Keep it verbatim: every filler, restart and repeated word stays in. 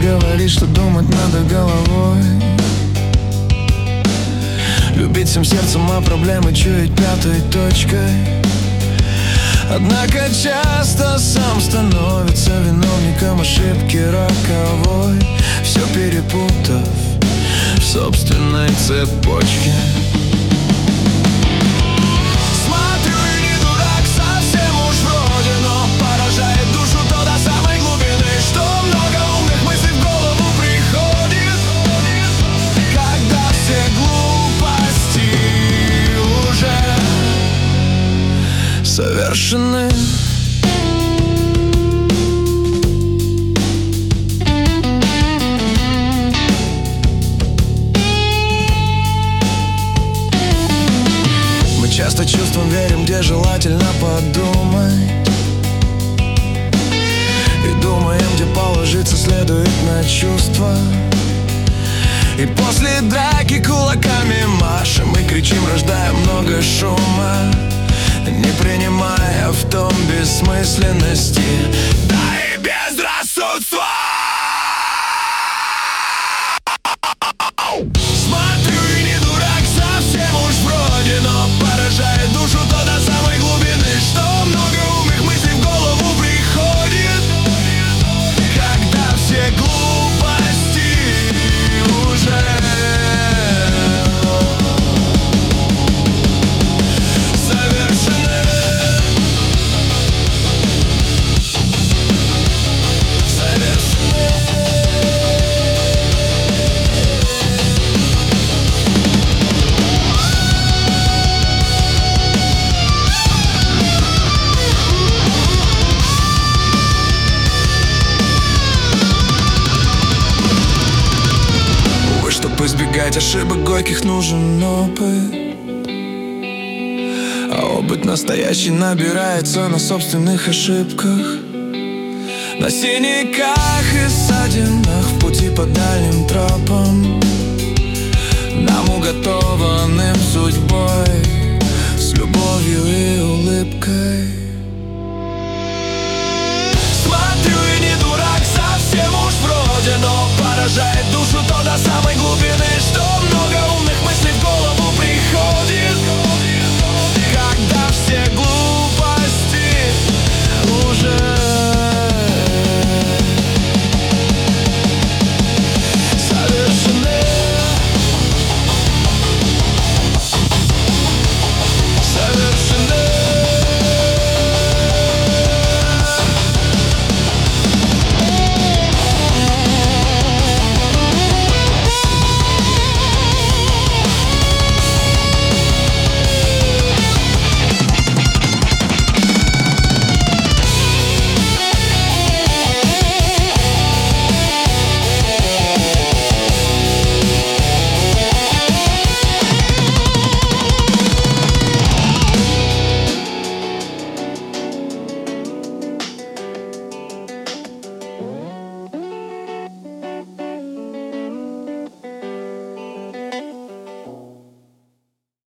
говорит, что думать надо головой. Любить всем сердцем, а проблемы чуять пятой точкой. Однако часто сам становится виновником ошибки роковой, все перепутав в собственной цепочке. Смотрю и не дурак, совсем уж вроде, но поражает душу то до самой глубины, что много умных мыслей в голову приходит, когда все глупости уже совершены. Мы часто чувствам верим, где желательно подумать, и думаем, где положиться следует на чувства. И после драки кулаками машем и кричим, рождая много шума, не принимая в том бессмысленности, да и безрассудства. Смотрю и не дурак, совсем уж вроде, но поражает душу то до самой глубины, что много умных мыслей в голову приходит, когда все глупости уже избегать ошибок горьких нужен опыт, а опыт настоящий набирается на собственных ошибках, на синяках и ссадинах в пути по дальним тропам. Нам уготован